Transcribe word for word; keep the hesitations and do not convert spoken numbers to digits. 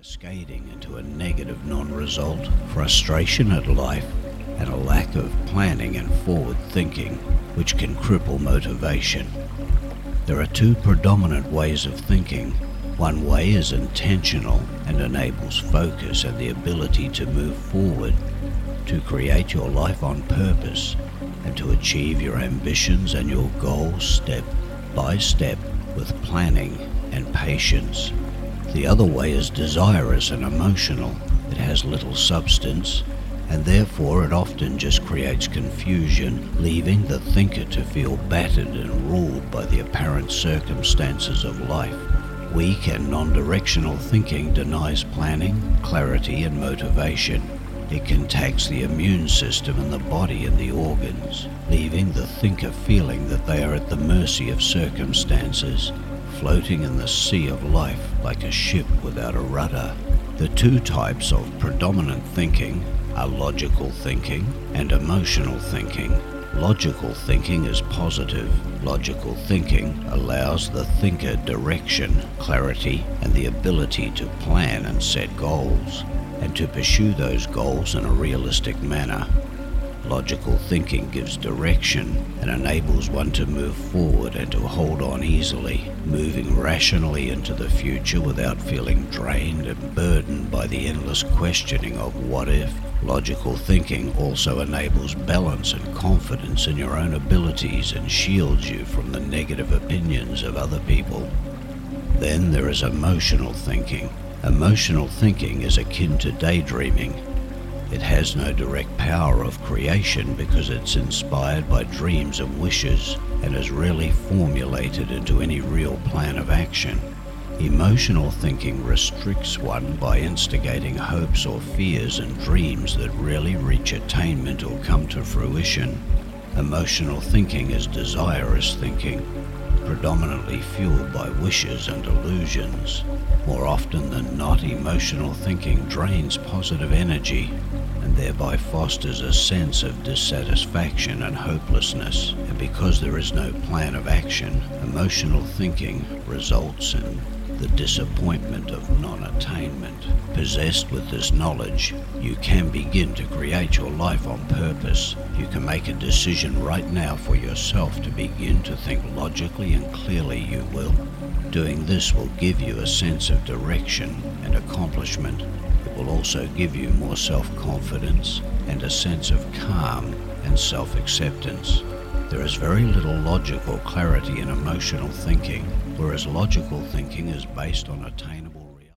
cascading into a negative non-result, frustration at life, and a lack of planning and forward thinking, which can cripple motivation. There are two predominant ways of thinking. One way is intentional and enables focus and the ability to move forward, to create your life on purpose, and to achieve your ambitions and your goals step by step with planning and patience. The other way is desirous and emotional. It has little substance, and therefore it often just creates confusion, leaving the thinker to feel battered and ruled by the apparent circumstances of life. Weak and non-directional thinking denies planning, clarity, and motivation. It can tax the immune system and the body and the organs, leaving the thinker feeling that they are at the mercy of circumstances, floating in the sea of life like a ship without a rudder. The two types of predominant thinking are logical thinking and emotional thinking. Logical thinking is positive. Logical thinking allows the thinker direction, clarity, and the ability to plan and set goals, and to pursue those goals in a realistic manner. Logical thinking gives direction and enables one to move forward and to hold on easily, moving rationally into the future without feeling drained and burdened by the endless questioning of what if. Logical thinking also enables balance and confidence in your own abilities and shields you from the negative opinions of other people. Then there is emotional thinking. Emotional thinking is akin to daydreaming. It has no direct power of creation because it's inspired by dreams and wishes and is rarely formulated into any real plan of action. Emotional thinking restricts one by instigating hopes or fears and dreams that rarely reach attainment or come to fruition. Emotional thinking is desirous thinking, predominantly fueled by wishes and illusions. More often than not, emotional thinking drains positive energy and thereby fosters a sense of dissatisfaction and hopelessness. And because there is no plan of action, emotional thinking results in the disappointment of non-attainment. Possessed with this knowledge, you can begin to create your life on purpose. You can make a decision right now for yourself to begin to think logically and clearly. You will. Doing this will give you a sense of direction and accomplishment. It will also give you more self-confidence and a sense of calm and self-acceptance. There is very little logical clarity in emotional thinking, whereas logical thinking is based on attainable